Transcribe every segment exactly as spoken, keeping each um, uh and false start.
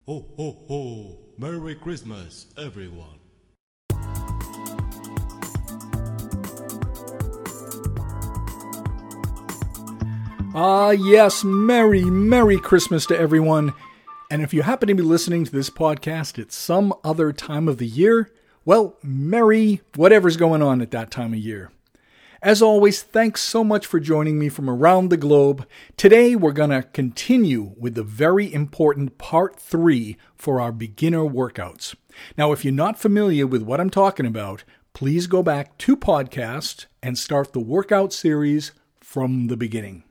Ho, ho, ho! Merry Christmas, everyone! Ah, yes, Merry, Merry Christmas to everyone. And if you happen to be listening to this podcast at some other time of the year, well, Merry whatever's going on at that time of year. As always, thanks so much for joining me from around the globe. Today, we're going to continue with the very important part three for our beginner workouts. Now, if you're not familiar with what I'm talking about, please go back two podcasts and start the workout series from the beginning.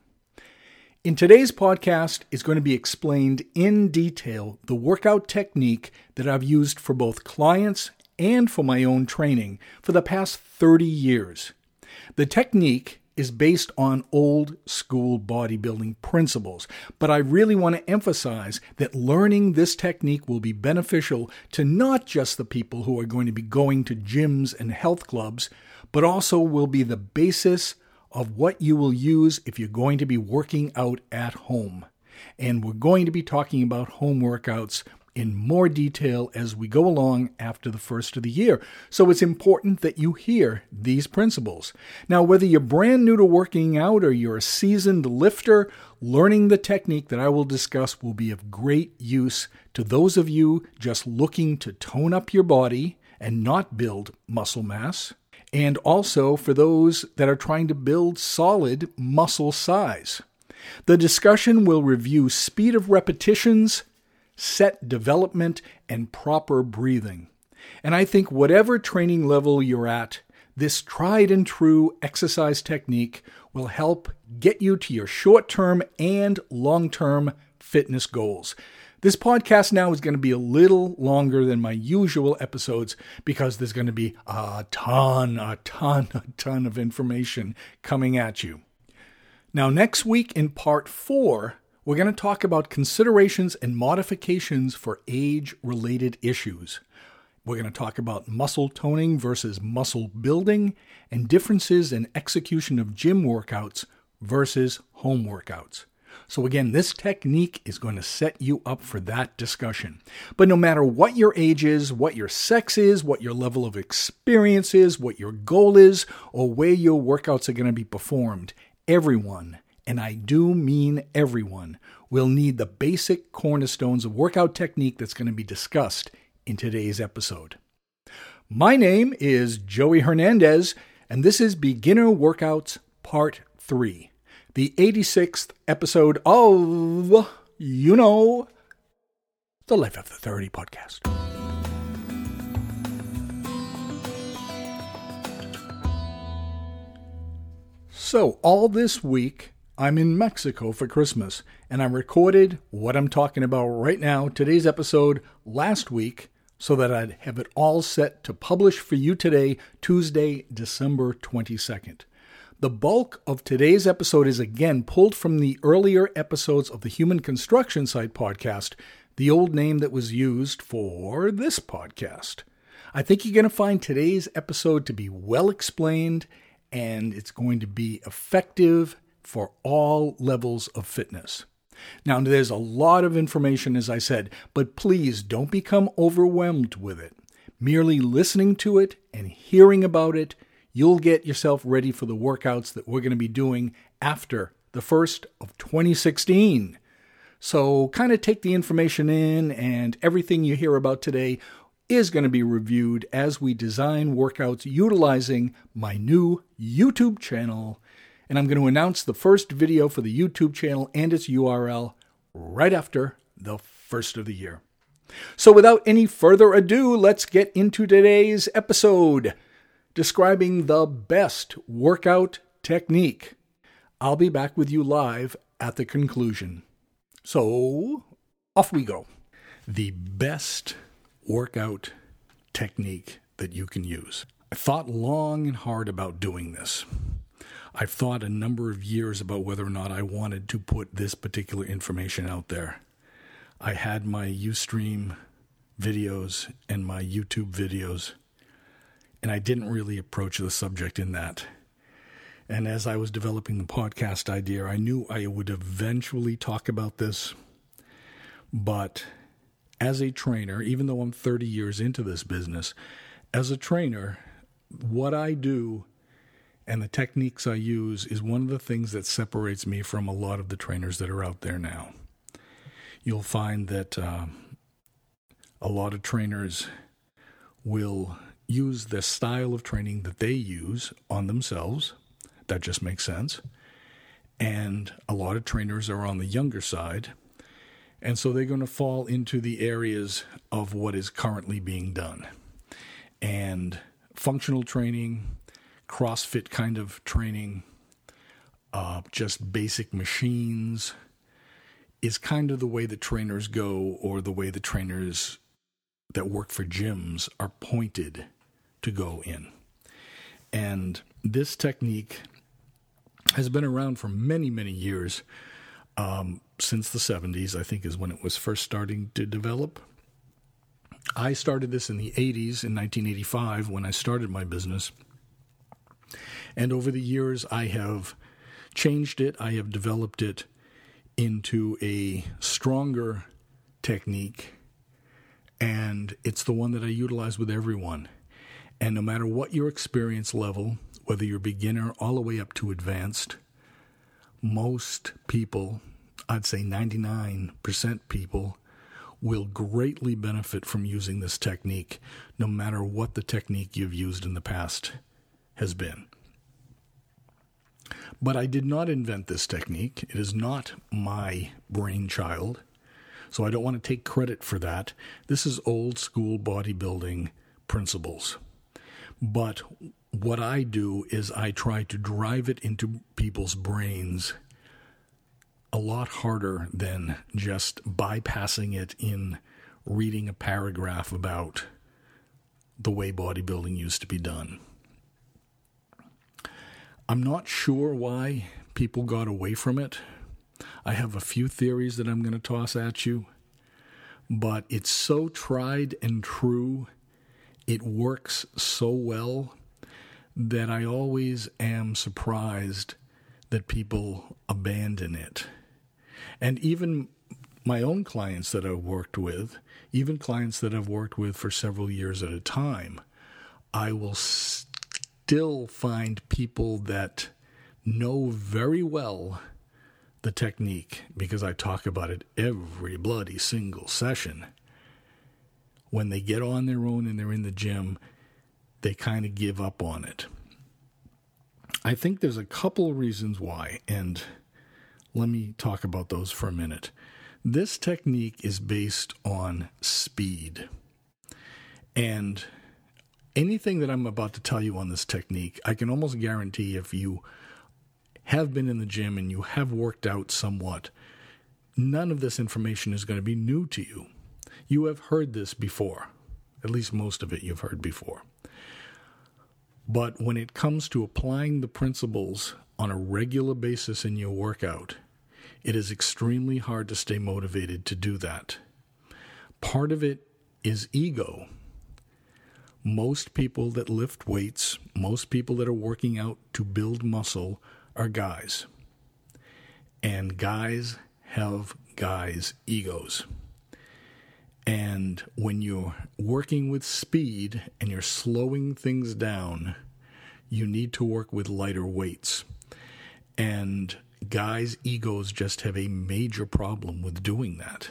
In today's podcast is going to be explained in detail the workout technique that I've used for both clients and for my own training for the past thirty years. The technique is based on old school bodybuilding principles, but I really want to emphasize that learning this technique will be beneficial to not just the people who are going to be going to gyms and health clubs, but also will be the basis of what you will use if you're going to be working out at home. And we're going to be talking about home workouts in more detail as we go along after the first of the year. So it's important that you hear these principles. Now, whether you're brand new to working out or you're a seasoned lifter, learning the technique that I will discuss will be of great use to those of you just looking to tone up your body and not build muscle mass, and also for those that are trying to build solid muscle size. The discussion will review speed of repetitions, set development, and proper breathing. And I think whatever training level you're at, this tried and true exercise technique will help get you to your short-term and long-term fitness goals. This podcast now is going to be a little longer than my usual episodes because there's going to be a ton, a ton, a ton of information coming at you. Now, next week in part four, we're going to talk about considerations and modifications for age-related issues. We're going to talk about muscle toning versus muscle building and differences in execution of gym workouts versus home workouts. So again, this technique is going to set you up for that discussion. But no matter what your age is, what your sex is, what your level of experience is, what your goal is, or where your workouts are going to be performed, everyone, and I do mean everyone, will need the basic cornerstones of workout technique that's going to be discussed in today's episode. My name is Joey Hernandez, and this is Beginner Workouts Part three, the eighty-sixth episode of, you know, the Life After thirty podcast. So, all this week, I'm in Mexico for Christmas, and I recorded what I'm talking about right now, today's episode, last week, so that I'd have it all set to publish for you today, Tuesday, December twenty-second. The bulk of today's episode is again pulled from the earlier episodes of the Human Construction Site podcast, the old name that was used for this podcast. I think you're going to find today's episode to be well explained, and it's going to be effective for all levels of fitness. Now, there's a lot of information, as I said, but please don't become overwhelmed with it. Merely listening to it and hearing about it, you'll get yourself ready for the workouts that we're going to be doing after the first of twenty sixteen. So kind of take the information in, and everything you hear about today is going to be reviewed as we design workouts utilizing my new YouTube channel. And I'm going to announce the first video for the YouTube channel and its U R L right after the first of the year. So without any further ado, let's get into today's episode, describing the best workout technique. I'll be back with you live at the conclusion. So, off we go. The best workout technique that you can use. I thought long and hard about doing this. I've thought a number of years about whether or not I wanted to put this particular information out there. I had my Ustream videos and my YouTube videos, and I didn't really approach the subject in that. And as I was developing the podcast idea, I knew I would eventually talk about this, but as a trainer, even though I'm thirty years into this business, as a trainer, what I do and the techniques I use is one of the things that separates me from a lot of the trainers that are out there now. You'll find that uh, a lot of trainers will use the style of training that they use on themselves. That just makes sense. And a lot of trainers are on the younger side. And so they're going to fall into the areas of what is currently being done. And functional training, CrossFit kind of training, uh, just basic machines is kind of the way the trainers go, or the way the trainers that work for gyms are pointed to go in. And this technique has been around for many, many years, um, since the seventies, I think is when it was first starting to develop. I started this in the eighties, in nineteen eighty-five, when I started my business. And over the years, I have changed it. I have developed it into a stronger technique, and it's the one that I utilize with everyone. And no matter what your experience level, whether you're beginner all the way up to advanced, most people, I'd say ninety-nine percent people, will greatly benefit from using this technique, no matter what the technique you've used in the past has been. But I did not invent this technique. It is not my brainchild, so I don't want to take credit for that. This is old school bodybuilding principles. But what I do is I try to drive it into people's brains a lot harder than just bypassing it in reading a paragraph about the way bodybuilding used to be done. I'm not sure why people got away from it. I have a few theories that I'm going to toss at you, but it's so tried and true, it works so well, that I always am surprised that people abandon it. And even my own clients that I've worked with, even clients that I've worked with for several years at a time, I will still find people that know very well the technique, because I talk about it every bloody single session. When they get on their own and they're in the gym, they kind of give up on it. I think there's a couple reasons why, and let me talk about those for a minute. This technique is based on speed. And anything that I'm about to tell you on this technique, I can almost guarantee if you have been in the gym and you have worked out somewhat, none of this information is going to be new to you. You have heard this before. At least most of it you've heard before. But when it comes to applying the principles on a regular basis in your workout, it is extremely hard to stay motivated to do that. Part of it is ego. Most people that lift weights, most people that are working out to build muscle are guys. And guys have guys' egos. And when you're working with speed and you're slowing things down, you need to work with lighter weights. And guys' egos just have a major problem with doing that.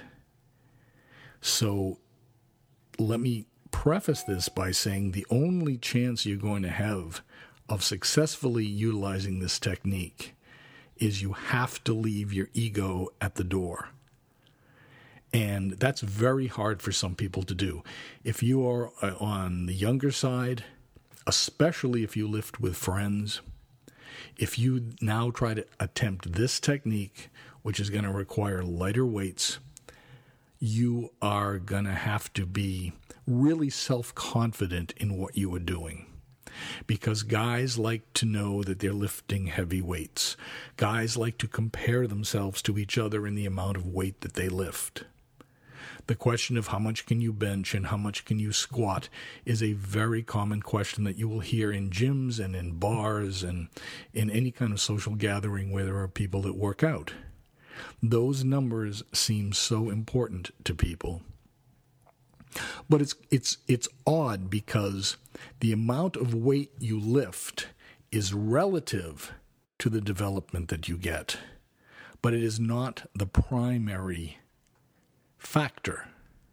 So let me preface this by saying the only chance you're going to have of successfully utilizing this technique is you have to leave your ego at the door. And that's very hard for some people to do. If you are on the younger side, especially if you lift with friends, if you now try to attempt this technique, which is going to require lighter weights, you are going to have to be really self-confident in what you are doing. Because guys like to know that they're lifting heavy weights. Guys like to compare themselves to each other in the amount of weight that they lift. The question of how much can you bench and how much can you squat is a very common question that you will hear in gyms and in bars and in any kind of social gathering where there are people that work out. Those numbers seem so important to people. But it's it's it's odd because the amount of weight you lift is relative to the development that you get, but it is not the primary factor.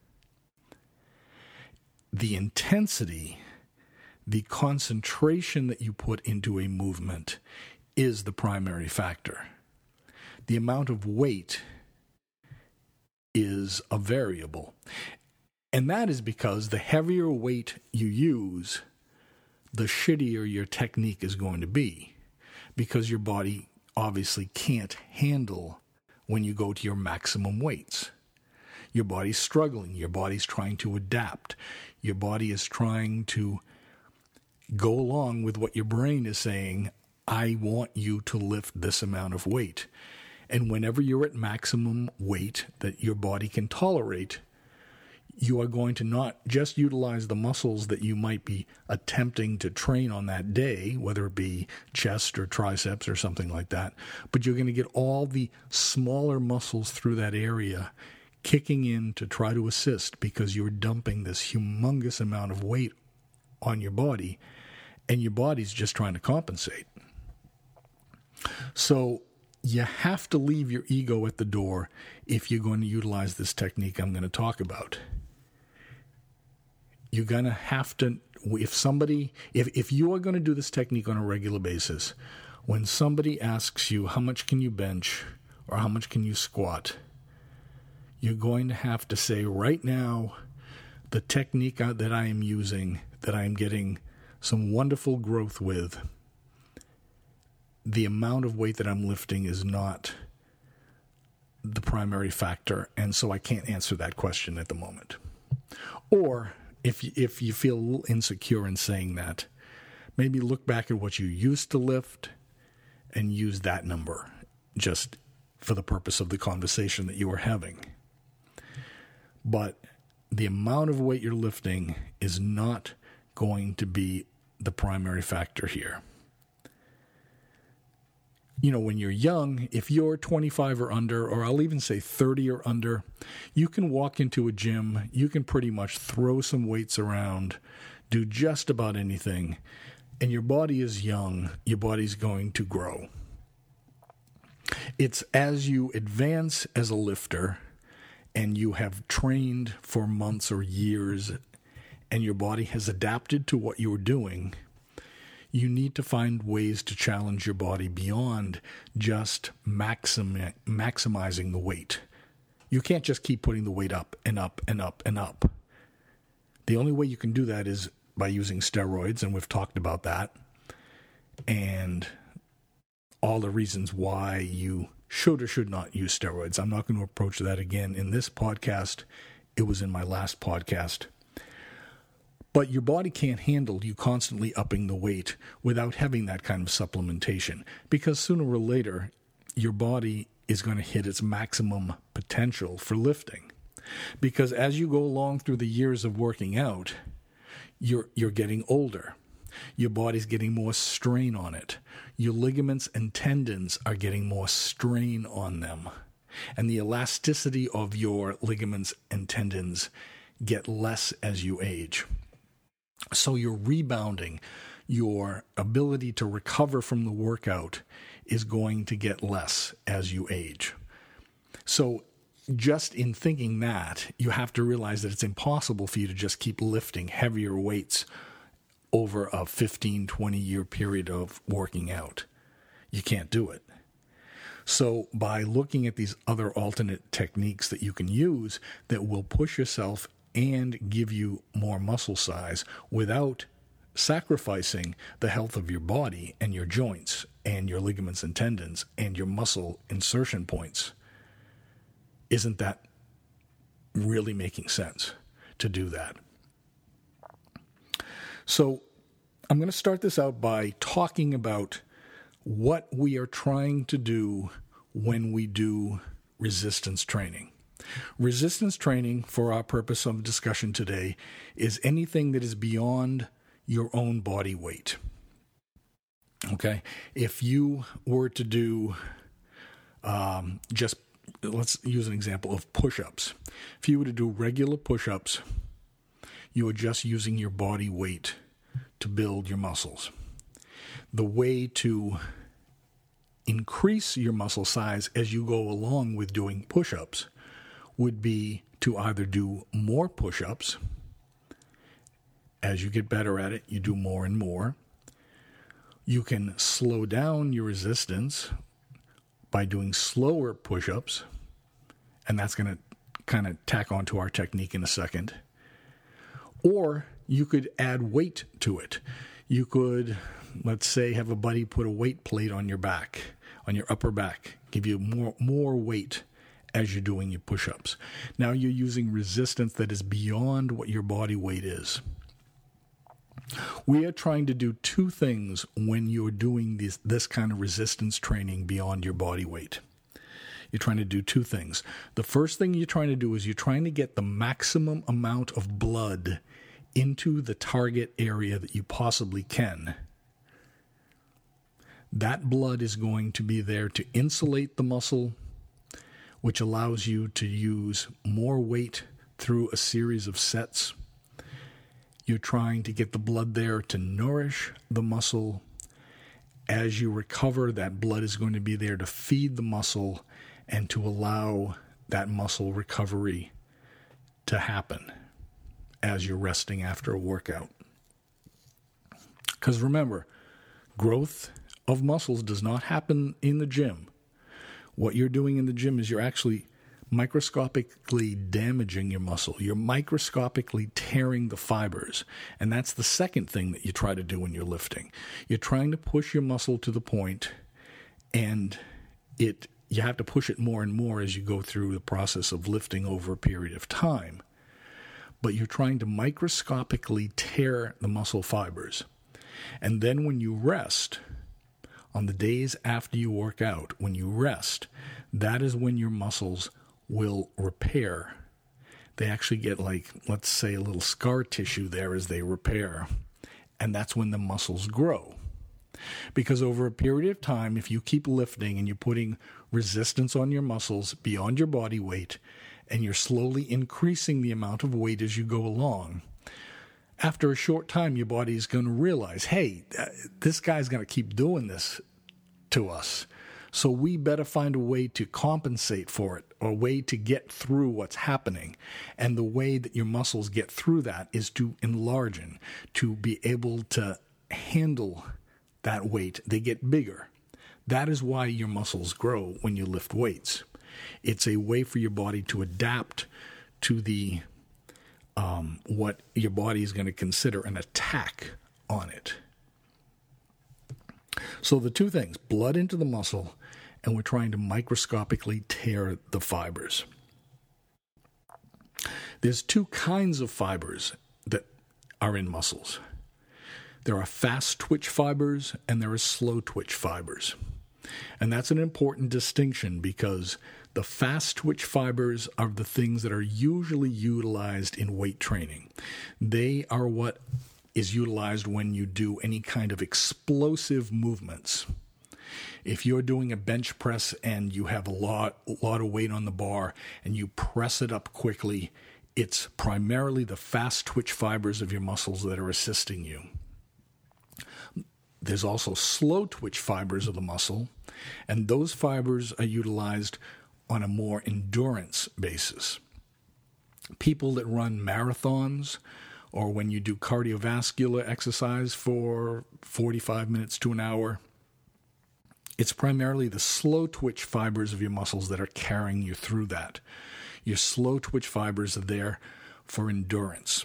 The intensity, the concentration that you put into a movement is the primary factor. The amount of weight is a variable. And that is because the heavier weight you use, the shittier your technique is going to be, because your body obviously can't handle when you go to your maximum weights. Your body's struggling. Your body's trying to adapt. Your body is trying to go along with what your brain is saying. I want you to lift this amount of weight. And whenever you're at maximum weight that your body can tolerate, you are going to not just utilize the muscles that you might be attempting to train on that day, whether it be chest or triceps or something like that, but you're going to get all the smaller muscles through that area kicking in to try to assist, because you're dumping this humongous amount of weight on your body, and your body's just trying to compensate. So you have to leave your ego at the door if you're going to utilize this technique I'm going to talk about. You're going to have to, if somebody, if, if you are going to do this technique on a regular basis, when somebody asks you how much can you bench or how much can you squat, you're going to have to say, right now, the technique that I am using, that I am getting some wonderful growth with, the amount of weight that I'm lifting is not the primary factor, and so I can't answer that question at the moment. Or if you, if you feel a little insecure in saying that, maybe look back at what you used to lift and use that number just for the purpose of the conversation that you were having. But the amount of weight you're lifting is not going to be the primary factor here. You know, when you're young, if you're twenty-five or under, or I'll even say thirty or under, you can walk into a gym, you can pretty much throw some weights around, do just about anything, and your body is young, your body's going to grow. It's as you advance as a lifter, and you have trained for months or years, and your body has adapted to what you're doing, you need to find ways to challenge your body beyond just maximi- maximizing the weight. You can't just keep putting the weight up and up and up and up. The only way you can do that is by using steroids, and we've talked about that, and all the reasons why you should or should not use steroids. I'm not going to approach that again in this podcast. It was in my last podcast. But your body can't handle you constantly upping the weight without having that kind of supplementation, because sooner or later, your body is going to hit its maximum potential for lifting. Because as you go along through the years of working out, you're you're getting older. Your body's getting more strain on it. Your ligaments and tendons are getting more strain on them. And the elasticity of your ligaments and tendons get less as you age. So your rebounding, your ability to recover from the workout is going to get less as you age. So just in thinking that, you have to realize that it's impossible for you to just keep lifting heavier weights over a fifteen, twenty year period of working out. You can't do it. So by looking at these other alternate techniques that you can use that will push yourself and give you more muscle size without sacrificing the health of your body and your joints and your ligaments and tendons and your muscle insertion points, isn't that really making sense to do that? So I'm going to start this out by talking about what we are trying to do when we do resistance training. Resistance training, for our purpose of discussion today, is anything that is beyond your own body weight. Okay? If you were to do um, just, let's use an example of push-ups. If you were to do regular push-ups you are just using your body weight to build your muscles. The way to increase your muscle size as you go along with doing push-ups would be to either do more push-ups. As you get better at it, you do more and more. You can slow down your resistance by doing slower push-ups, and that's going to kind of tack onto our technique in a second. Or you could add weight to it. You could, let's say, have a buddy put a weight plate on your back, on your upper back, give you more more weight as you're doing your push-ups. Now you're using resistance that is beyond what your body weight is. We are trying to do two things when you're doing this, this kind of resistance training beyond your body weight. You're trying to do two things. The first thing you're trying to do is you're trying to get the maximum amount of blood into the target area that you possibly can. That blood is going to be there to insulate the muscle, which allows you to use more weight through a series of sets. You're trying to get the blood there to nourish the muscle. As you recover, that blood is going to be there to feed the muscle and to allow that muscle recovery to happen as you're resting after a workout. Because remember, growth of muscles does not happen in the gym. What you're doing in the gym is you're actually microscopically damaging your muscle. You're microscopically tearing the fibers. And that's the second thing that you try to do when you're lifting. You're trying to push your muscle to the point, and it you have to push it more and more as you go through the process of lifting over a period of time. But you're trying to microscopically tear the muscle fibers. And then when you rest, on the days after you work out, when you rest, that is when your muscles will repair. They actually get, like, let's say, a little scar tissue there as they repair. And that's when the muscles grow. Because over a period of time, if you keep lifting and you're putting resistance on your muscles beyond your body weight, and you're slowly increasing the amount of weight as you go along, after a short time, your body is going to realize, hey, this guy's going to keep doing this to us. So we better find a way to compensate for it, or a way to get through what's happening. And the way that your muscles get through that is to enlarge, to be able to handle that weight. They get bigger. That is why your muscles grow when you lift weights. It's a way for your body to adapt to the um, what your body is going to consider an attack on it. So the two things, blood into the muscle, and we're trying to microscopically tear the fibers. There's two kinds of fibers that are in muscles. There are fast twitch fibers and there are slow twitch fibers. And that's an important distinction, because the fast twitch fibers are the things that are usually utilized in weight training. They are what is utilized when you do any kind of explosive movements. If you're doing a bench press and you have a lot, a lot of weight on the bar and you press it up quickly, it's primarily the fast twitch fibers of your muscles that are assisting you. There's also slow twitch fibers of the muscle, and those fibers are utilized on a more endurance basis. People that run marathons, or when you do cardiovascular exercise for forty-five minutes to an hour, it's primarily the slow twitch fibers of your muscles that are carrying you through that. Your slow twitch fibers are there for endurance.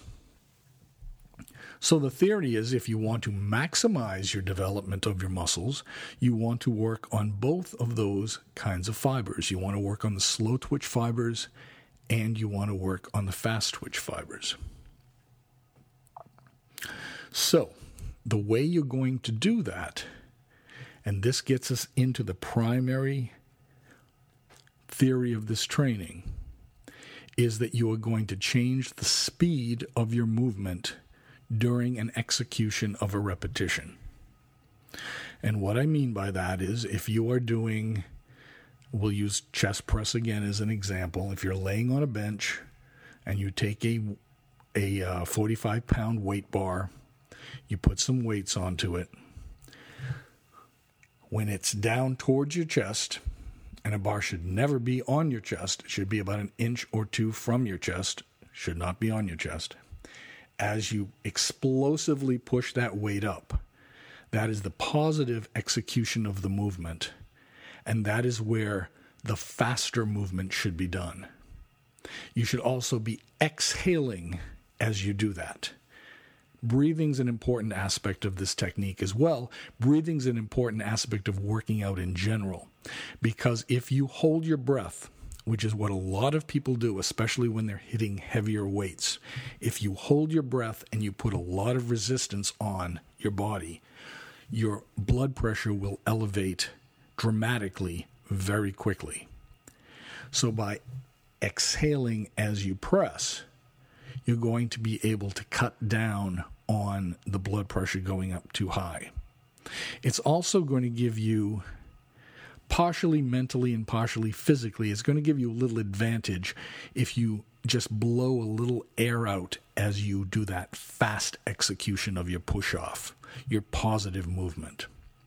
So the theory is, if you want to maximize your development of your muscles, you want to work on both of those kinds of fibers. You want to work on the slow twitch fibers, and you want to work on the fast twitch fibers. So the way you're going to do that, and this gets us into the primary theory of this training, is that you are going to change the speed of your movement during an execution of a repetition. And what I mean by that is, if you are doing, we'll use chest press again as an example. If you're laying on a bench and you take a a uh, forty-five pound weight bar. You put some weights onto it. When it's down towards your chest, and a bar should never be on your chest, it should be about an inch or two from your chest, should not be on your chest. As you explosively push that weight up, that is the positive execution of the movement, and that is where the faster movement should be done. You should also be exhaling as you do that. Breathing's an important aspect of this technique as well. Breathing's an important aspect of working out in general, because if you hold your breath, which is what a lot of people do, especially when they're hitting heavier weights, if you hold your breath and you put a lot of resistance on your body, your blood pressure will elevate dramatically very quickly. So by exhaling as you press, you're going to be able to cut down on the blood pressure going up too high. It's also going to give you, partially mentally and partially physically, it's going to give you a little advantage if you just blow a little air out as you do that fast execution of your push-off, your positive movement.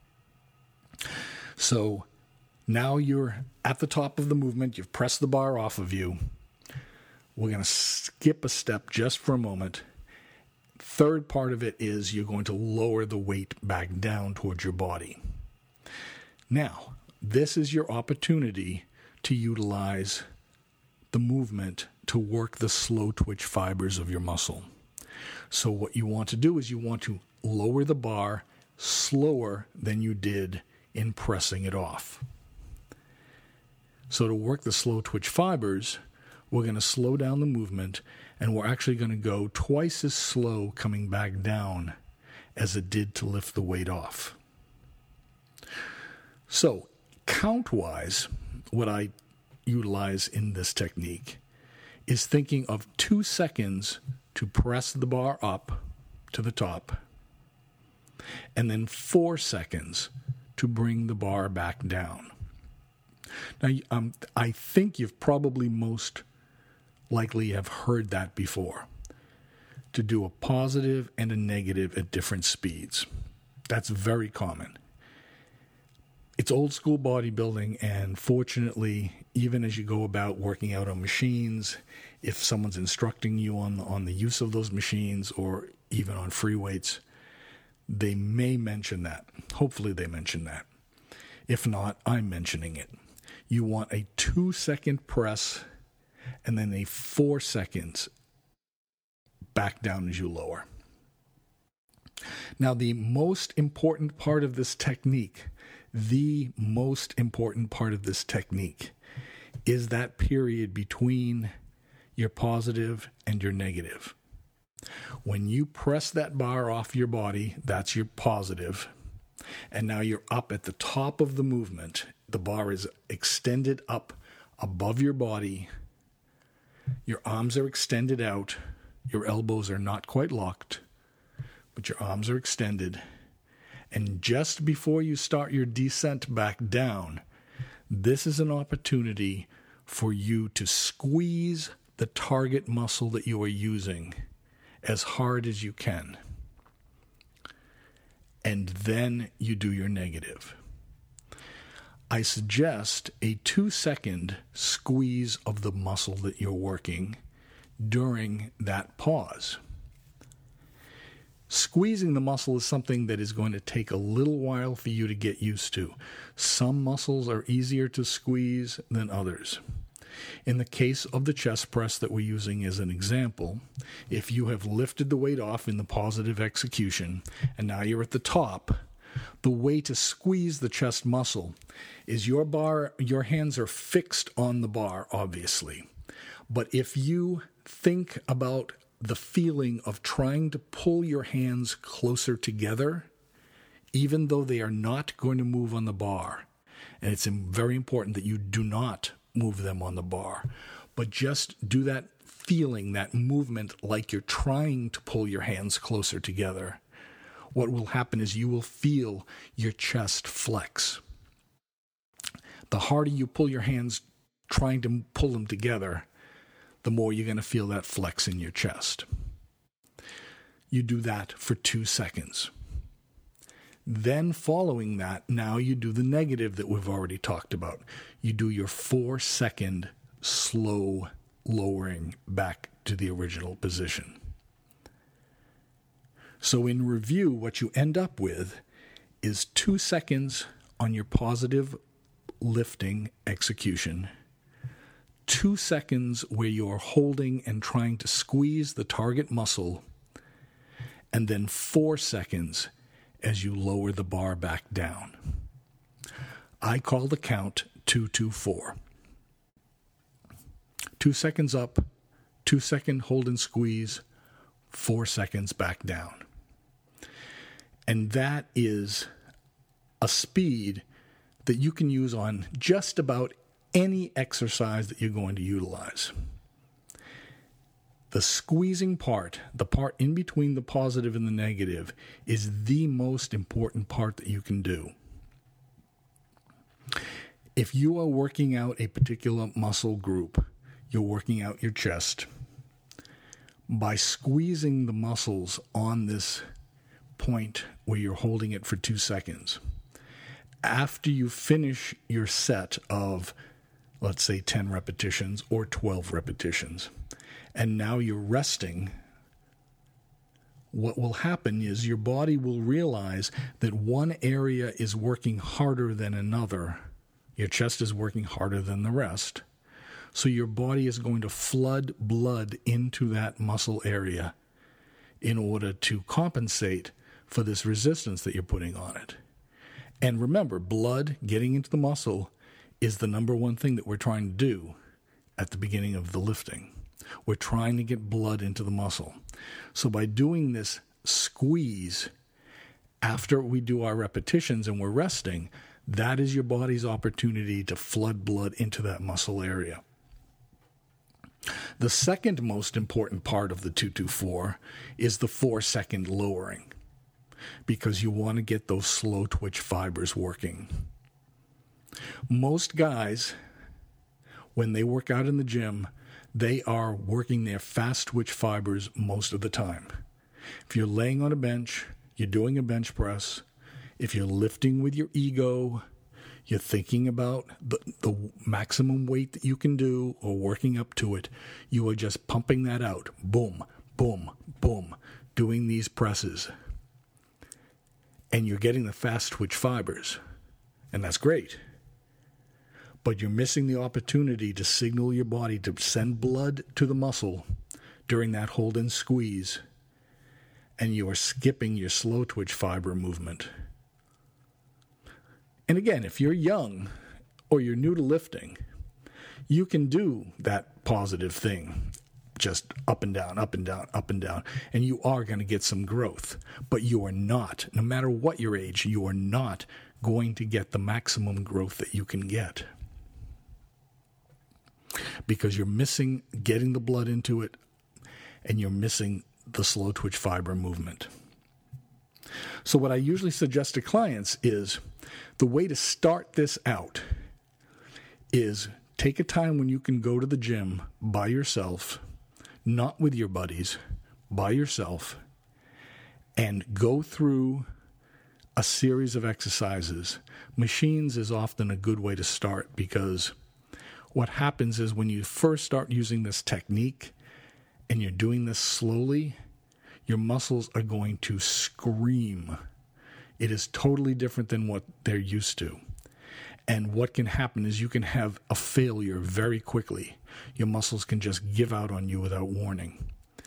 So now you're at the top of the movement, you've pressed the bar off of you. We're going to skip a step just for a moment. Third part of it is you're going to lower the weight back down towards your body. Now, this is your opportunity to utilize the movement to work the slow twitch fibers of your muscle. So what you want to do is you want to lower the bar slower than you did in pressing it off. So to work the slow twitch fibers, we're going to slow down the movement, and we're actually going to go twice as slow coming back down as it did to lift the weight off. So, count-wise, what I utilize in this technique is thinking of two seconds to press the bar up to the top, and then four seconds to bring the bar back down. Now, um, I think you've probably most likely have heard that before, to do a positive and a negative at different speeds. That's very common. It's old school bodybuilding, and fortunately, even as you go about working out on machines, if someone's instructing you on, on the use of those machines or even on free weights, they may mention that. Hopefully they mention that. If not, I'm mentioning it. You want a two second press and then a four seconds back down as you lower. Now, the most important part of this technique, the most important part of this technique is that period between your positive and your negative. When you press that bar off your body, that's your positive, and now you're up at the top of the movement. The bar is extended up above your body. Your arms are extended out. Your elbows are not quite locked, but your arms are extended. And just before you start your descent back down, this is an opportunity for you to squeeze the target muscle that you are using as hard as you can. And then you do your negative. I suggest a two-second squeeze of the muscle that you're working during that pause. Squeezing the muscle is something that is going to take a little while for you to get used to. Some muscles are easier to squeeze than others. In the case of the chest press that we're using as an example, if you have lifted the weight off in the positive execution and now you're at the top, the way to squeeze the chest muscle is your bar, your hands are fixed on the bar, obviously. But if you think about the feeling of trying to pull your hands closer together, even though they are not going to move on the bar, and it's very important that you do not move them on the bar, but just do that feeling, that movement like you're trying to pull your hands closer together. What will happen is you will feel your chest flex. The harder you pull your hands trying to pull them together, the more you're going to feel that flex in your chest. you do that for two seconds. Then following that, now you do the negative that we've already talked about. You do your four second slow lowering back to the original position. So in review, what you end up with is two seconds on your positive lifting execution, two seconds where you're holding and trying to squeeze the target muscle, and then four seconds as you lower the bar back down. I call the count two two four. Two seconds up, two second hold and squeeze, four seconds back down. And that is a speed that you can use on just about any exercise that you're going to utilize. The squeezing part, the part in between the positive and the negative, is the most important part that you can do. If you are working out a particular muscle group, you're working out your chest, by squeezing the muscles on this point where you're holding it for two seconds, after you finish your set of, let's say, ten repetitions or twelve repetitions, and now you're resting, what will happen is your body will realize that one area is working harder than another. Your chest is working harder than the rest. So your body is going to flood blood into that muscle area in order to compensate for this resistance that you're putting on it. And remember, blood getting into the muscle is the number one thing that we're trying to do at the beginning of the lifting. We're trying to get blood into the muscle. So by doing this squeeze after we do our repetitions and we're resting, that is your body's opportunity to flood blood into that muscle area. The second most important part of the two two four is the four second lowering, because you want to get those slow twitch fibers working. Most guys, when they work out in the gym, they are working their fast twitch fibers most of the time. If you're laying on a bench, you're doing a bench press, if you're lifting with your ego, you're thinking about the, the maximum weight that you can do or working up to it, you are just pumping that out. Boom, boom, boom, doing these presses. And you're getting the fast twitch fibers. And that's great. But you're missing the opportunity to signal your body to send blood to the muscle during that hold and squeeze. And you are skipping your slow twitch fiber movement. And again, if you're young or you're new to lifting, you can do that positive thing, just up and down, up and down, up and down, and you are going to get some growth. But you are not, no matter what your age, you are not going to get the maximum growth that you can get, because you're missing getting the blood into it and you're missing the slow twitch fiber movement. So what I usually suggest to clients is the way to start this out is take a time when you can go to the gym by yourself, not with your buddies, by yourself, and go through a series of exercises. Machines is often a good way to start, because what happens is when you first start using this technique and you're doing this slowly, your muscles are going to scream. It is totally different than what they're used to. And what can happen is you can have a failure very quickly. Your muscles can just give out on you without warning.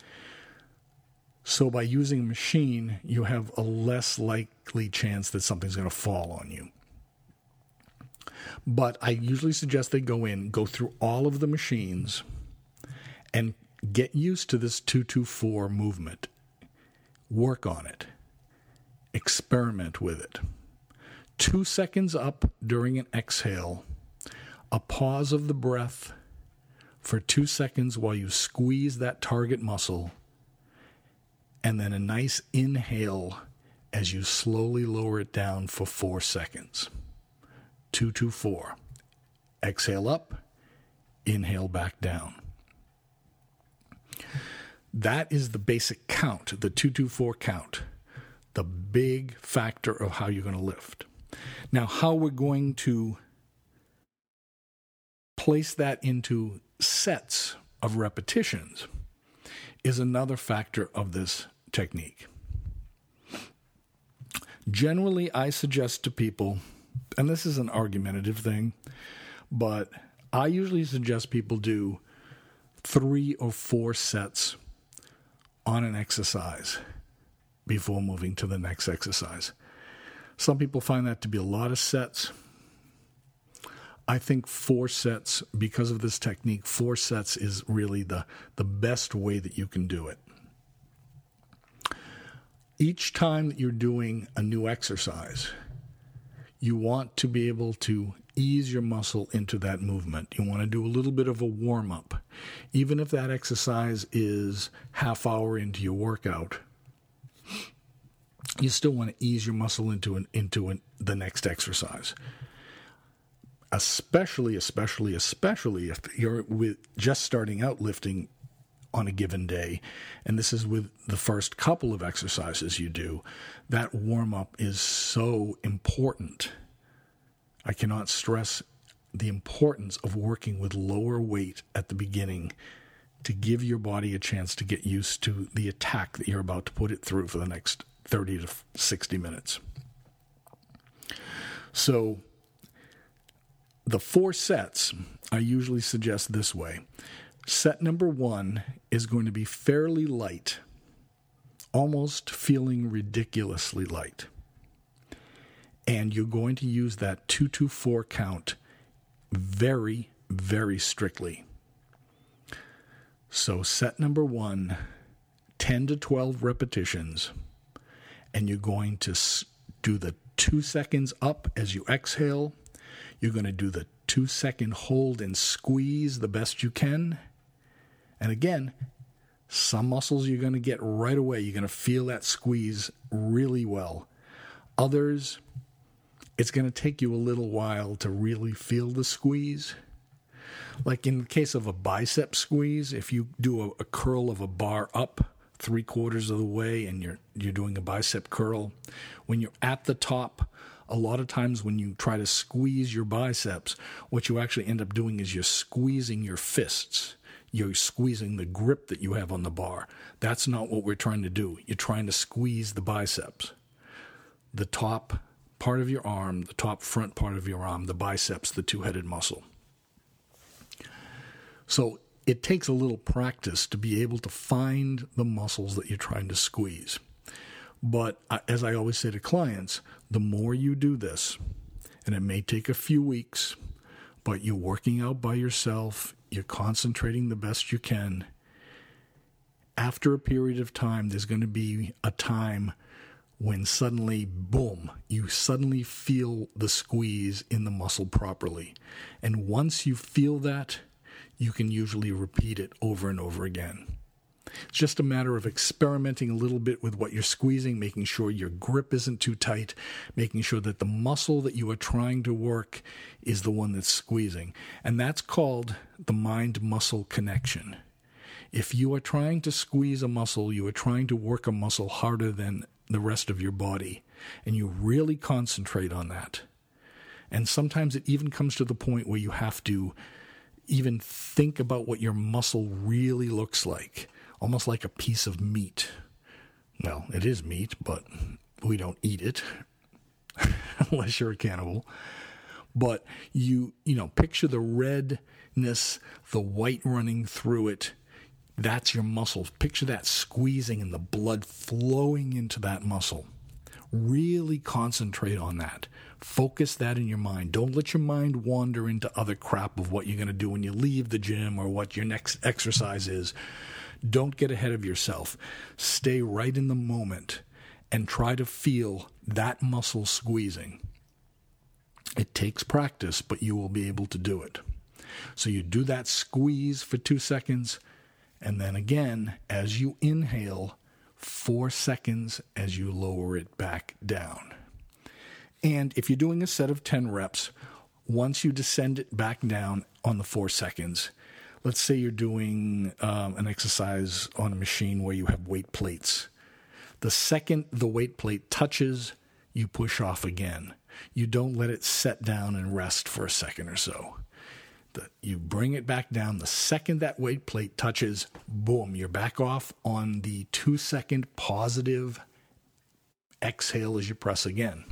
So by using a machine, you have a less likely chance that something's going to fall on you. But I usually suggest they go in, go through all of the machines, and get used to this two two four movement. Work on it. Experiment with it. Two seconds up during an exhale, a pause of the breath for two seconds while you squeeze that target muscle, and then a nice inhale as you slowly lower it down for four seconds. Two, two, four. Exhale up, inhale back down. that is the basic count, the two two four count, the big factor of how you're going to lift. Now, how we're going to place that into sets of repetitions is another factor of this technique. Generally, I suggest to people, and this is an argumentative thing, but I usually suggest people do three or four sets on an exercise before moving to the next exercise. Some people find that to be a lot of sets. I think four sets, because of this technique, four sets is really the, the best way that you can do it. Each time that you're doing a new exercise, you want to be able to ease your muscle into that movement. You want to do a little bit of a warm-up. Even if that exercise is half hour into your workout, you still want to ease your muscle into an, into an, the next exercise. Especially, especially, especially if you're with just starting out lifting on a given day, and this is with the first couple of exercises you do, that warm-up is so important. I cannot stress the importance of working with lower weight at the beginning to give your body a chance to get used to the attack that you're about to put it through for the next thirty to sixty minutes. So the four sets I usually suggest this way. Set number one is going to be fairly light, almost feeling ridiculously light. And you're going to use that two two four count very, very strictly. So set number one, ten to twelve repetitions, and you're going to do the two seconds up as you exhale. You're going to do the two second hold and squeeze the best you can. And again, some muscles you're going to get right away. You're going to feel that squeeze really well. Others, it's going to take you a little while to really feel the squeeze. Like in the case of a bicep squeeze, if you do a, a curl of a bar up three quarters of the way and you're you're doing a bicep curl, when you're at the top, a lot of times when you try to squeeze your biceps, what you actually end up doing is you're squeezing your fists. You're squeezing the grip that you have on the bar. That's not what we're trying to do. You're trying to squeeze the biceps. The top part of your arm, the top front part of your arm, the biceps, the two-headed muscle. So it takes a little practice to be able to find the muscles that you're trying to squeeze. But as I always say to clients, the more you do this, and it may take a few weeks, but you're working out by yourself, you're concentrating the best you can. After a period of time, there's going to be a time when suddenly, boom, you suddenly feel the squeeze in the muscle properly. And once you feel that, you can usually repeat it over and over again. It's just a matter of experimenting a little bit with what you're squeezing, making sure your grip isn't too tight, making sure that the muscle that you are trying to work is the one that's squeezing. And that's called the mind-muscle connection. If you are trying to squeeze a muscle, you are trying to work a muscle harder than the rest of your body, and you really concentrate on that. And sometimes it even comes to the point where you have to even think about what your muscle really looks like. Almost like a piece of meat. Well, it is meat, but we don't eat it unless you're a cannibal. But you, you know, picture the redness, the white running through it. That's your muscle. Picture that squeezing and the blood flowing into that muscle. Really concentrate on that. Focus that in your mind. Don't let your mind wander into other crap of what you're going to do when you leave the gym or what your next exercise is. Don't get ahead of yourself. Stay right in the moment and try to feel that muscle squeezing. It takes practice, but you will be able to do it. So you do that squeeze for two seconds, and then again, as you inhale, four seconds as you lower it back down. And if you're doing a set of ten reps, once you descend it back down on the four seconds, let's say you're doing um, an exercise on a machine where you have weight plates. The second the weight plate touches, you push off again. You don't let it set down and rest for a second or so. The, you bring it back down. The second that weight plate touches, boom, you're back off on the two-second positive exhale as you press again.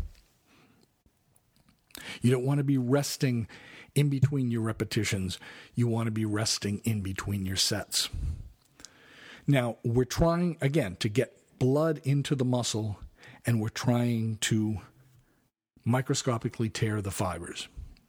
You don't want to be resting in between your repetitions. You want to be resting in between your sets. Now, we're trying, again, to get blood into the muscle, and we're trying to microscopically tear the fibers.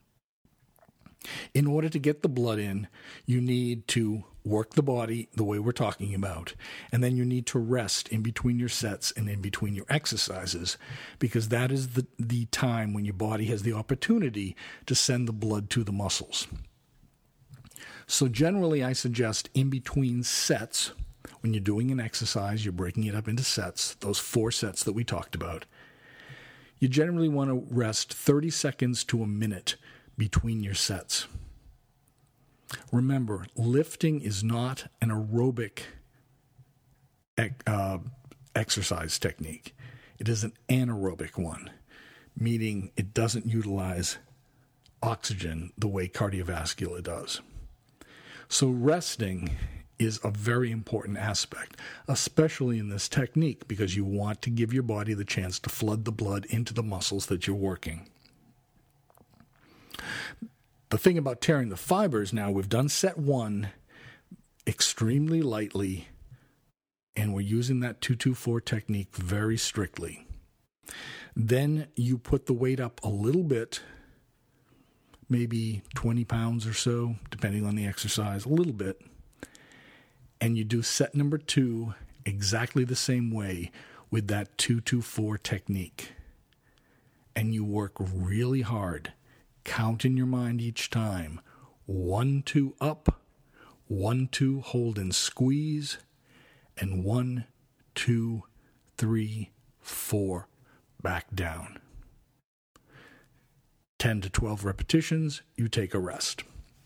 In order to get the blood in, you need to work the body the way we're talking about, and then you need to rest in between your sets and in between your exercises, because that is the, the time when your body has the opportunity to send the blood to the muscles. So generally, I suggest in between sets, when you're doing an exercise, you're breaking it up into sets, those four sets that we talked about, you generally want to rest thirty seconds to a minute between your sets. Remember, lifting is not an aerobic uh, exercise technique. It is an anaerobic one, meaning it doesn't utilize oxygen the way cardiovascular does. So resting is a very important aspect, especially in this technique, because you want to give your body the chance to flood the blood into the muscles that you're working. The thing about tearing the fibers, now we've done set one extremely lightly, and we're using that two two four technique very strictly. Then you put the weight up a little bit, maybe twenty pounds or so, depending on the exercise, a little bit, and you do set number two exactly the same way with that two two four technique. And you work really hard. Count in your mind each time. One, two, up. One, two, hold and squeeze. And one, two, three, four, back down. ten to twelve repetitions, you take a rest.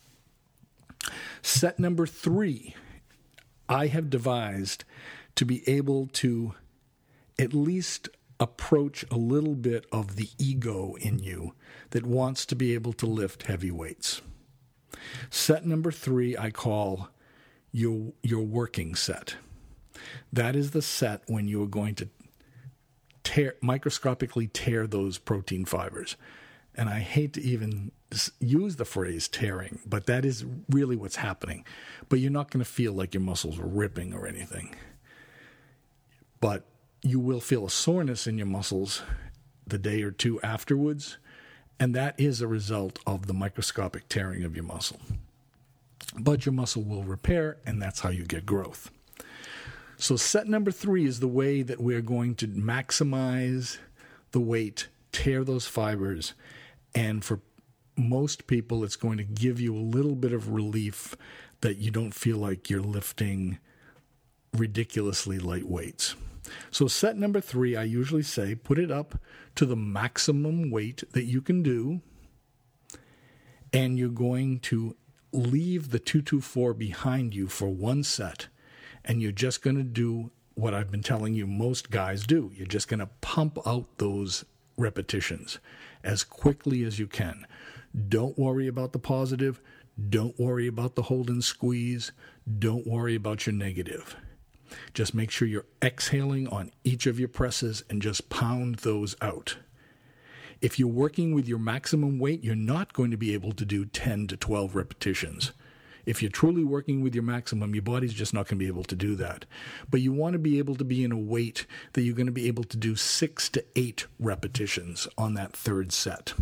Set number three, I have devised to be able to at least approach a little bit of the ego in you that wants to be able to lift heavy weights. Set number three I call your, your working set. That is the set when you are going to tear, microscopically tear those protein fibers. And I hate to even use the phrase tearing, but that is really what's happening. But you're not going to feel like your muscles are ripping or anything. But you will feel a soreness in your muscles the day or two afterwards, and that is a result of the microscopic tearing of your muscle. But your muscle will repair, and that's how you get growth. So set number three is the way that we're going to maximize the weight, tear those fibers, and for most people, it's going to give you a little bit of relief that you don't feel like you're lifting ridiculously light weights. So set number three, I usually say, put it up to the maximum weight that you can do, and you're going to leave the two two four behind you for one set, and you're just going to do what I've been telling you most guys do. You're just going to pump out those repetitions as quickly as you can. Don't worry about the positive. Don't worry about the hold and squeeze. Don't worry about your negative. Just make sure you're exhaling on each of your presses and just pound those out. If you're working with your maximum weight, you're not going to be able to do ten to twelve repetitions. If you're truly working with your maximum, your body's just not going to be able to do that. But you want to be able to be in a weight that you're going to be able to do six to eight repetitions on that third set.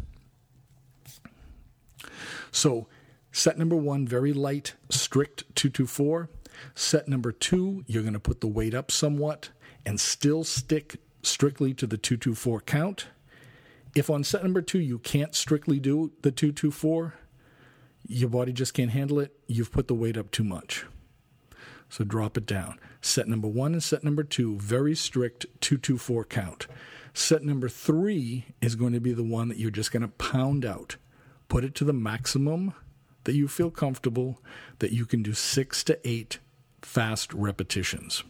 So set number one, very light, strict two two four. Set number two, you're going to put the weight up somewhat and still stick strictly to the two two four count. If on set number two you can't strictly do the two two four, your body just can't handle it, you've put the weight up too much. So drop it down. Set number one and set number two, very strict two two four count. Set number three is going to be the one that you're just going to pound out. Put it to the maximum that you feel comfortable that you can do six to eight fast repetitions.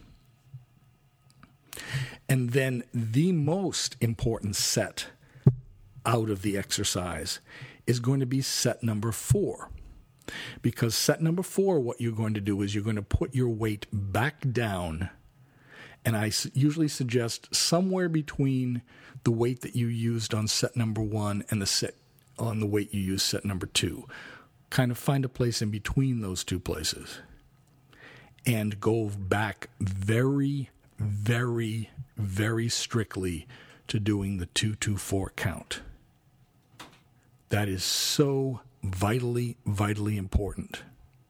And then the most important set out of the exercise is going to be set number four. Because set number four, what you're going to do is you're going to put your weight back down. And I usually suggest somewhere between the weight that you used on set number one and the set on the weight you used set number two. Kind of find a place in between those two places. And go back very, very, very strictly to doing the two two four count. That is so vitally, vitally important.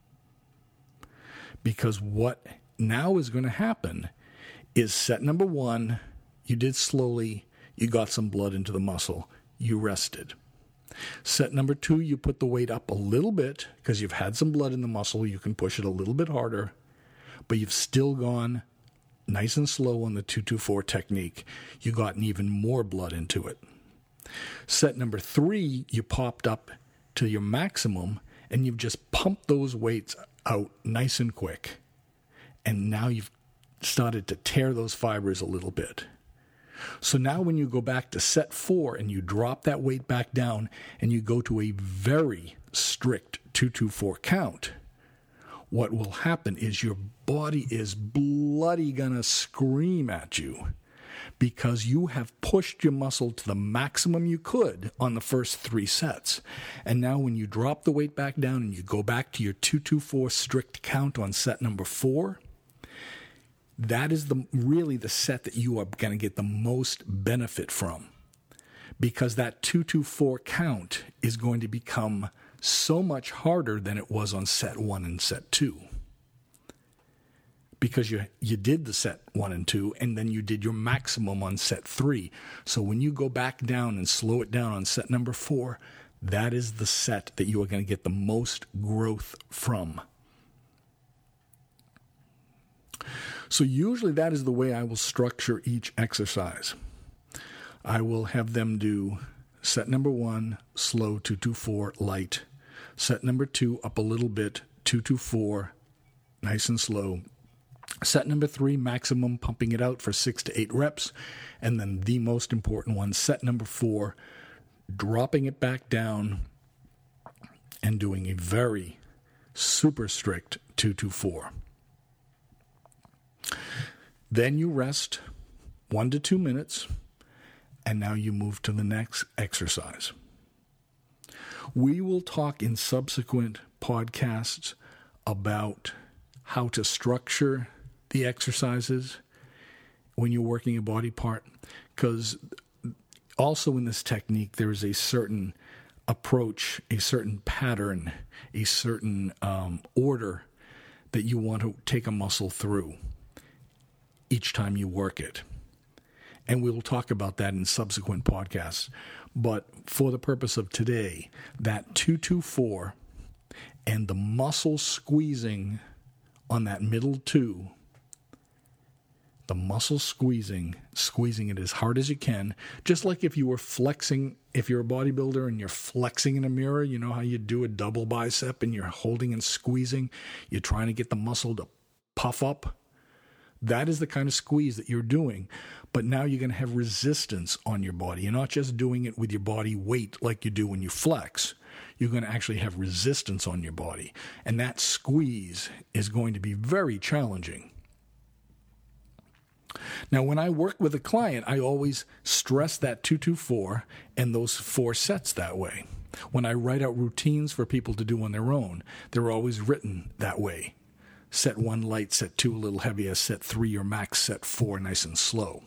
Because what now is going to happen is set number one, you did slowly, you got some blood into the muscle, you rested. Set number two, you put the weight up a little bit because you've had some blood in the muscle, you can push it a little bit harder, but you've still gone nice and slow on the two two four technique. You gotten even more blood into it. Set number three, you popped up to your maximum and you've just pumped those weights out nice and quick. And now you've started to tear those fibers a little bit. So now when you go back to set four and you drop that weight back down and you go to a very strict two two four count, what will happen is your body is bloody gonna scream at you because you have pushed your muscle to the maximum you could on the first three sets. And now when you drop the weight back down and you go back to your two two four strict count on set number four, that is the really the set that you are going to get the most benefit from, because that two two four count is going to become so much harder than it was on set one and set two. Because you you did the set one and two, and then you did your maximum on set three. So when you go back down and slow it down on set number four, that is the set that you are going to get the most growth from. So usually that is the way I will structure each exercise. I will have them do set number one, slow, two two four, light. Set number two, up a little bit, two two four, nice and slow. Set number three, maximum, pumping it out for six to eight reps. And then the most important one, set number four, dropping it back down and doing a very super strict two two four. Then you rest one to two minutes, and now you move to the next exercise. We will talk in subsequent podcasts about how to structure the exercises when you're working a body part, because also in this technique there is a certain approach, a certain pattern, a certain um, order that you want to take a muscle through each time you work it. And we will talk about that in subsequent podcasts. But for the purpose of today, that two two four and the muscle squeezing on that middle two, the muscle squeezing, squeezing it as hard as you can, just like if you were flexing, if you're a bodybuilder and you're flexing in a mirror, you know how you do a double bicep and you're holding and squeezing, you're trying to get the muscle to puff up. That is the kind of squeeze that you're doing. But now you're going to have resistance on your body. You're not just doing it with your body weight like you do when you flex. You're going to actually have resistance on your body. And that squeeze is going to be very challenging. Now, when I work with a client, I always stress that two two four and those four sets that way. When I write out routines for people to do on their own, they're always written that way. Set one light, set two a little heavier, set three your max, set four nice and slow.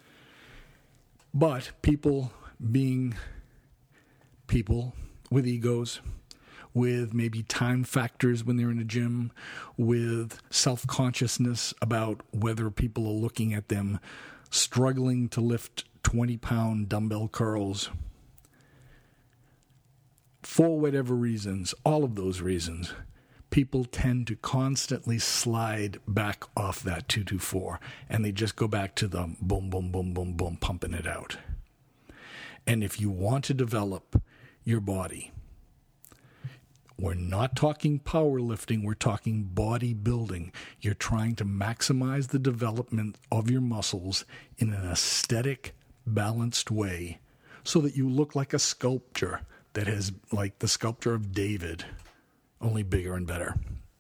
But people being people with egos, with maybe time factors when they're in a gym, with self-consciousness about whether people are looking at them struggling to lift twenty-pound dumbbell curls, for whatever reasons, all of those reasons, people tend to constantly slide back off that two two four, and they just go back to the boom, boom, boom, boom, boom, pumping it out. And if you want to develop your body, We're not talking powerlifting, we're talking bodybuilding. You're trying to maximize the development of your muscles in an aesthetic, balanced way so that you look like a sculpture that has, like the sculpture of David, only bigger and better.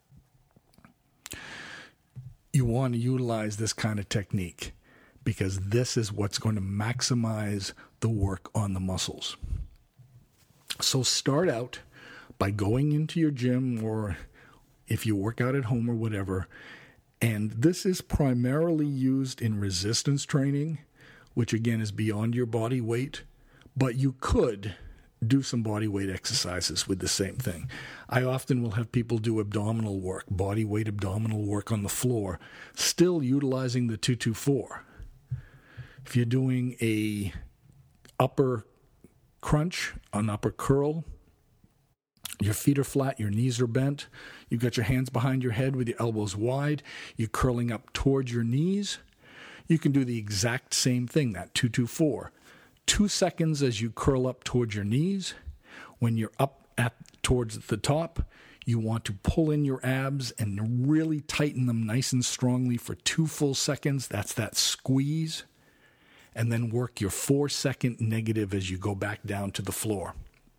You want to utilize this kind of technique because this is what's going to maximize the work on the muscles. So start out by going into your gym, or if you work out at home or whatever, and this is primarily used in resistance training, which again is beyond your body weight, but you could do some body weight exercises with the same thing. I often will have people do abdominal work, body weight abdominal work on the floor, still utilizing the two two four. If you're doing a upper crunch, an upper curl, your feet are flat, your knees are bent, you've got your hands behind your head with your elbows wide, you're curling up towards your knees, you can do the exact same thing, that two two four. Two seconds as you curl up towards your knees. When you're up at towards the top, you want to pull in your abs and really tighten them nice and strongly for two full seconds. That's that squeeze. And then work your four second negative as you go back down to the floor.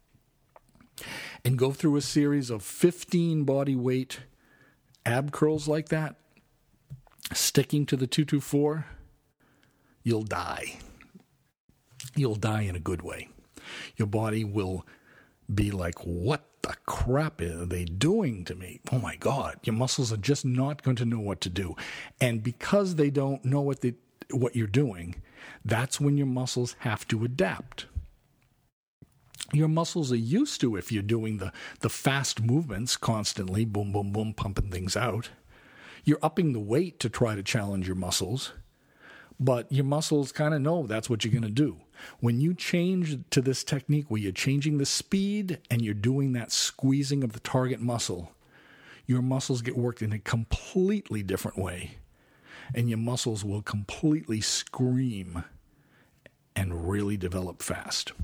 And go through a series of fifteen body weight ab curls like that, sticking to the two two four. You'll die. You'll die in a good way. Your body will be like, what the crap are they doing to me? Oh my God. Your muscles are just not going to know what to do. And because they don't know what they, what you're doing, that's when your muscles have to adapt. Your muscles are used to, if you're doing the, the fast movements constantly, boom, boom, boom, pumping things out, you're upping the weight to try to challenge your muscles. But your muscles kind of know that's what you're going to do. When you change to this technique where you're changing the speed and you're doing that squeezing of the target muscle, your muscles get worked in a completely different way. And your muscles will completely scream and really develop fast.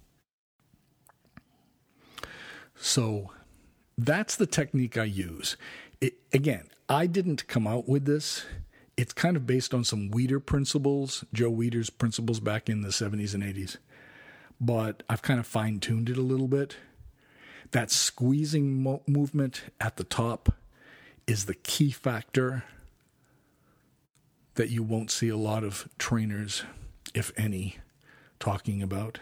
So that's the technique I use. It, again, I didn't come out with this. It's kind of based on some Weider principles, Joe Weider's principles back in the seventies and eighties. But I've kind of fine-tuned it a little bit. That squeezing mo- movement at the top is the key factor that you won't see a lot of trainers, if any, talking about.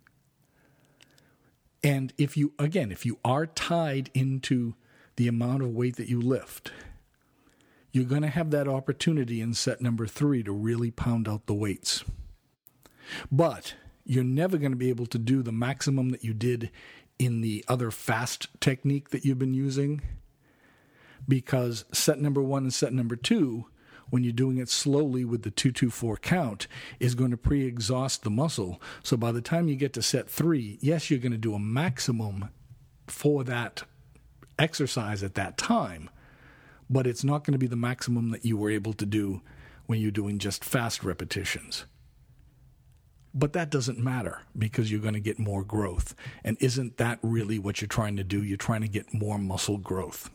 And if you, again, if you are tied into the amount of weight that you lift, you're going to have that opportunity in set number three to really pound out the weights. But you're never going to be able to do the maximum that you did in the other fast technique that you've been using, because set number one and set number two, when you're doing it slowly with the two two four count, is going to pre-exhaust the muscle. So by the time you get to set three, yes, you're going to do a maximum for that exercise at that time, but it's not going to be the maximum that you were able to do when you're doing just fast repetitions. But that doesn't matter because you're going to get more growth. And isn't that really what you're trying to do? You're trying to get more muscle growth.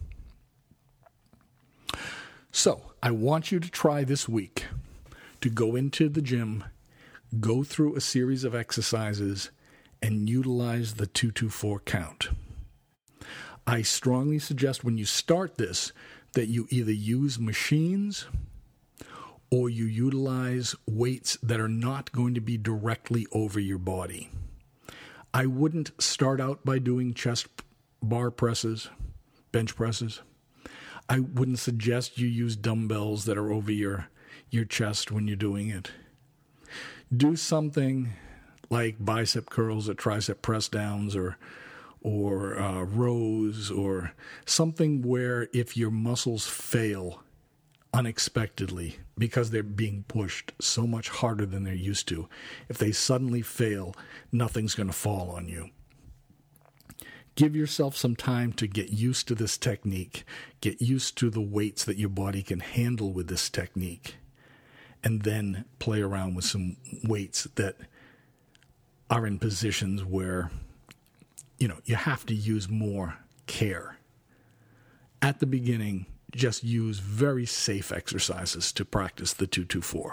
So I want you to try this week to go into the gym, go through a series of exercises, and utilize the two two four count. I strongly suggest when you start this that you either use machines or you utilize weights that are not going to be directly over your body. I wouldn't start out by doing chest bar presses, bench presses. I wouldn't suggest you use dumbbells that are over your, your chest when you're doing it. Do something like bicep curls or tricep press downs or or uh, rows, or something where if your muscles fail unexpectedly because they're being pushed so much harder than they're used to, if they suddenly fail, nothing's going to fall on you. Give yourself some time to get used to this technique, get used to the weights that your body can handle with this technique, and then play around with some weights that are in positions where, you know, you have to use more care. At the beginning, just use very safe exercises to practice the two two four.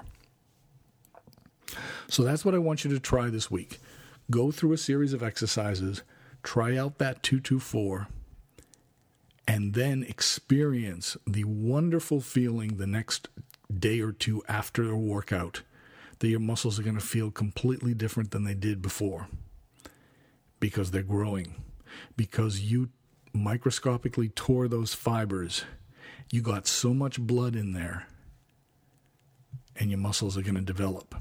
So that's what I want you to try this week. Go through a series of exercises, try out that two two four, and then experience the wonderful feeling the next day or two after a workout that your muscles are going to feel completely different than they did before because they're growing, because you microscopically tore those fibers. You got so much blood in there, and your muscles are going to develop.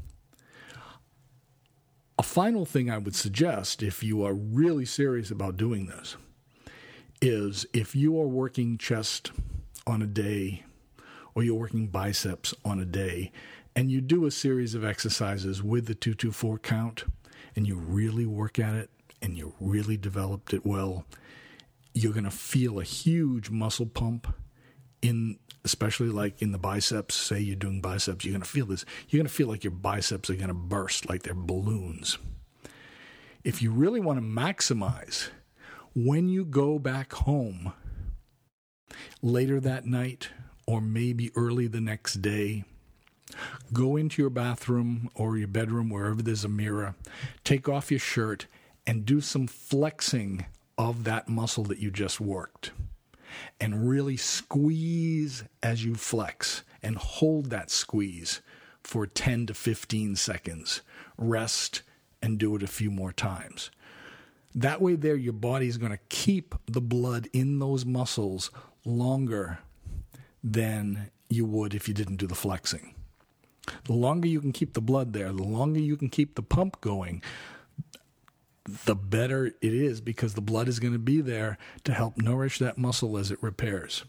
A final thing I would suggest, if you are really serious about doing this, is if you are working chest on a day or you're working biceps on a day and you do a series of exercises with the two two four count and you really work at it and you really developed it well, you're going to feel a huge muscle pump in, especially like in the biceps. Say you're doing biceps, you're going to feel this. You're going to feel like your biceps are going to burst like they're balloons. If you really want to maximize, when you go back home later that night or maybe early the next day, go into your bathroom or your bedroom, wherever there's a mirror, take off your shirt and do some flexing of that muscle that you just worked. And really squeeze as you flex and hold that squeeze for ten to fifteen seconds. Rest and do it a few more times. That way there, your body is going to keep the blood in those muscles longer than you would if you didn't do the flexing. The longer you can keep the blood there, the longer you can keep the pump going, the better it is, because the blood is going to be there to help nourish that muscle as it repairs.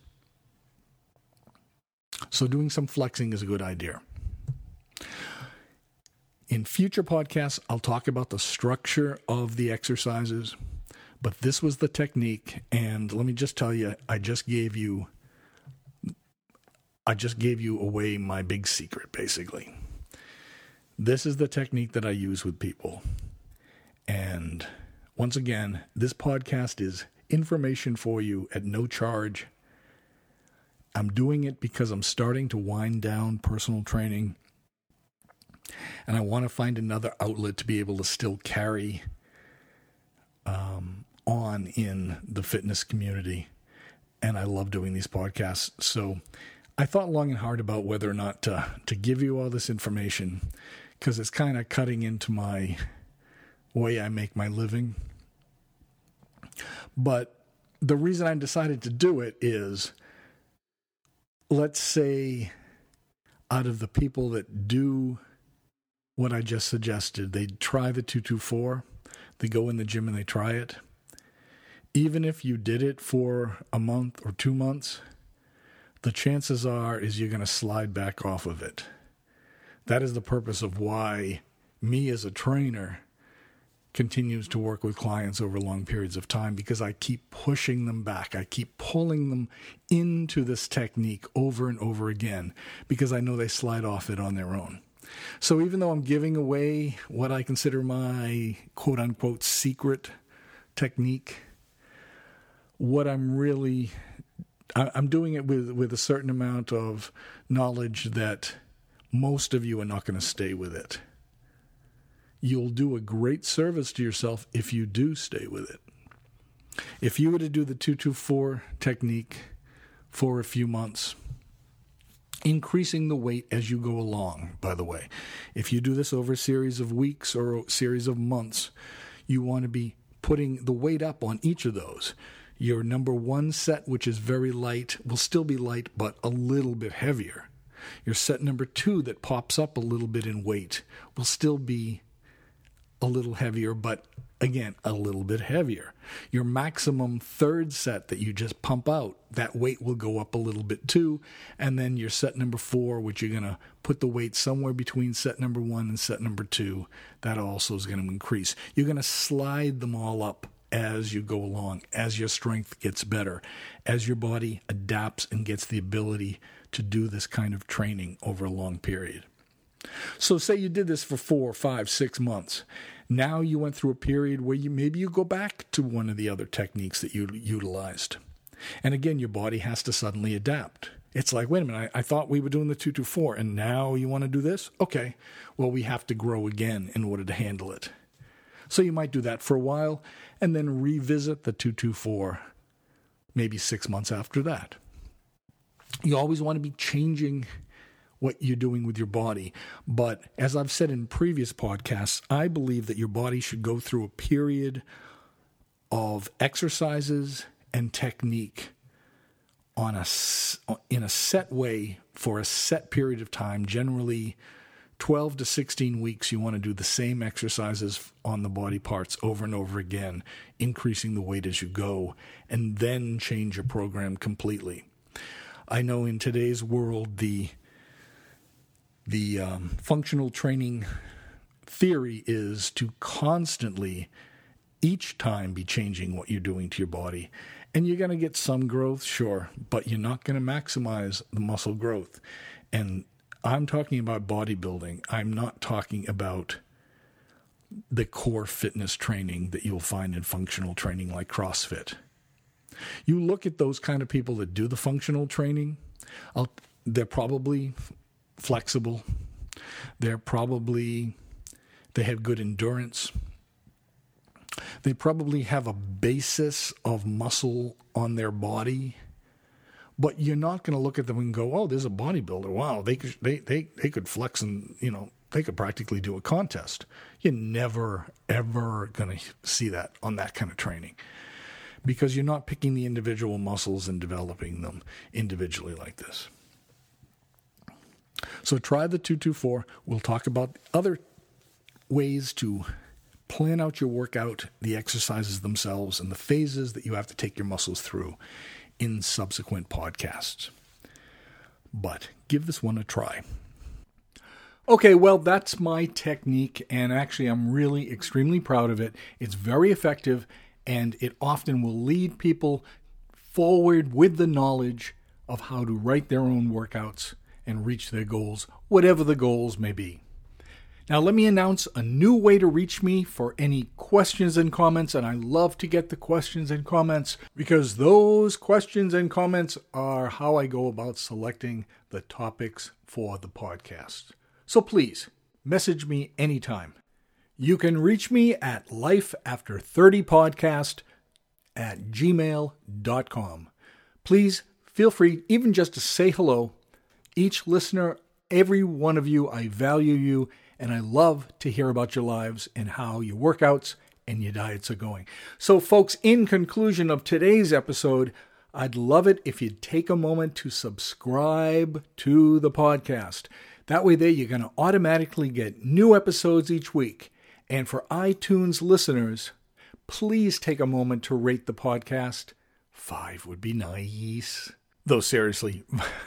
So doing some flexing is a good idea. In future podcasts, I'll talk about the structure of the exercises, but this was the technique, and let me just tell you, I just gave you I just gave you away my big secret, basically. This is the technique that I use with people. And once again, this podcast is information for you at no charge. I'm doing it because I'm starting to wind down personal training, and I want to find another outlet to be able to still carry um, on in the fitness community. And I love doing these podcasts. So I thought long and hard about whether or not to, to give you all this information, because it's kind of cutting into my way I make my living. But the reason I decided to do it is, let's say out of the people that do what I just suggested, they try the two two four, they go in the gym and they try it. Even if you did it for a month or two months, the chances are is you're going to slide back off of it. That is the purpose of why me as a trainer continues to work with clients over long periods of time, because I keep pushing them back. I keep pulling them into this technique over and over again, because I know they slide off it on their own. So even though I'm giving away what I consider my quote-unquote secret technique, what I'm really, I'm doing it with, with a certain amount of knowledge that most of you are not going to stay with it. You'll do a great service to yourself if you do stay with it. If you were to do the two two four technique for a few months, increasing the weight as you go along, by the way. If you do this over a series of weeks or a series of months, you want to be putting the weight up on each of those. Your number one set, which is very light, will still be light, but a little bit heavier. Your set number two that pops up a little bit in weight will still be a little heavier, but again, a little bit heavier. Your maximum third set that you just pump out, that weight will go up a little bit too. And then your set number four, which you're going to put the weight somewhere between set number one and set number two, that also is going to increase. You're going to slide them all up as you go along, as your strength gets better, as your body adapts and gets the ability to do this kind of training over a long period. So say you did this for four, five, six months, Now you went through a period where you maybe you go back to one of the other techniques that you utilized. And again, your body has to suddenly adapt. It's like, wait a minute, I, I thought we were doing the two two four, and now you want to do this? Okay, well, we have to grow again in order to handle it. So you might do that for a while, and then revisit the two two four maybe six months after that. You always want to be changing what you're doing with your body. But as I've said in previous podcasts, I believe that your body should go through a period of exercises and technique on a, in a set way for a set period of time, generally twelve to sixteen weeks. You want to do the same exercises on the body parts over and over again, increasing the weight as you go, and then change your program completely. I know in today's world, the the um, functional training theory is to constantly, each time, be changing what you're doing to your body. And you're going to get some growth, sure, but you're not going to maximize the muscle growth. And I'm talking about bodybuilding. I'm not talking about the core fitness training that you'll find in functional training like CrossFit. You look at those kind of people that do the functional training, I'll, they're probably flexible. They're probably, they have good endurance. They probably have a basis of muscle on their body, but you're not going to look at them and go, oh, there's a bodybuilder. Wow, they could, they, they, they could flex and, you know, they could practically do a contest. You're never, ever going to see that on that kind of training because you're not picking the individual muscles and developing them individually like this. So try the two two four. We'll talk about other ways to plan out your workout, the exercises themselves, and the phases that you have to take your muscles through in subsequent podcasts. But give this one a try. Okay, well, that's my technique, and actually I'm really extremely proud of it. It's very effective, and it often will lead people forward with the knowledge of how to write their own workouts and reach their goals, whatever the goals may be. Now, let me announce a new way to reach me for any questions and comments, and I love to get the questions and comments because those questions and comments are how I go about selecting the topics for the podcast. So please, message me anytime. You can reach me at life after thirty podcast at gmail dot com. Please feel free even just to say hello. Each listener, every one of you, I value you. And I love to hear about your lives and how your workouts and your diets are going. So, folks, in conclusion of today's episode, I'd love it if you'd take a moment to subscribe to the podcast. That way there, you're going to automatically get new episodes each week. And for iTunes listeners, please take a moment to rate the podcast. Five would be nice. Though, seriously,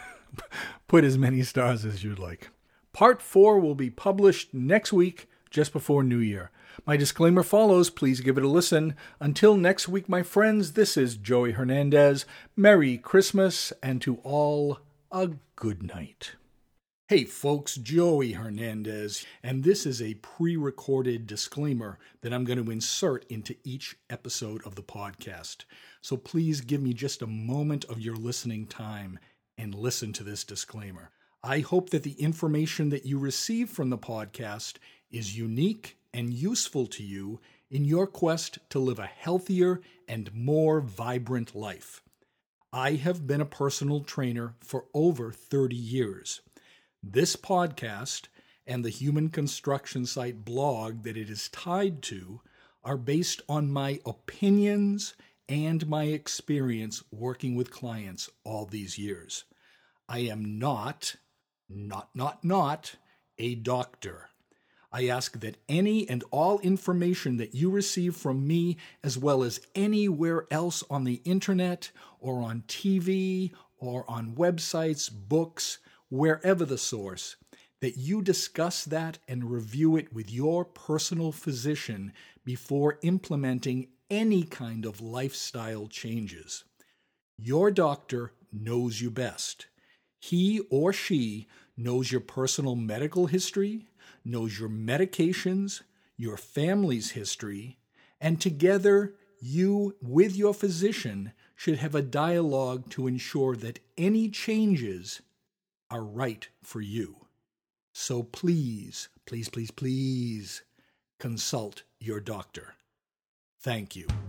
put as many stars as you'd like. Part four will be published next week, just before New Year. My disclaimer follows. Please give it a listen. Until next week, my friends, this is Joey Hernandez. Merry Christmas, and to all, a good night. Hey folks, Joey Hernandez, and this is a pre-recorded disclaimer that I'm going to insert into each episode of the podcast. So please give me just a moment of your listening time and listen to this disclaimer. I hope that the information that you receive from the podcast is unique and useful to you in your quest to live a healthier and more vibrant life. I have been a personal trainer for over thirty years. This podcast and the Human Construction Site blog that it is tied to are based on my opinions and my experience working with clients all these years. I am not Not, not, not a doctor. I ask that any and all information that you receive from me, as well as anywhere else on the internet or on T V or on websites, books, wherever the source, that you discuss that and review it with your personal physician before implementing any kind of lifestyle changes. Your doctor knows you best. He or she knows your personal medical history, knows your medications, your family's history, and together you, with your physician, should have a dialogue to ensure that any changes are right for you. So please, please, please, please consult your doctor. Thank you.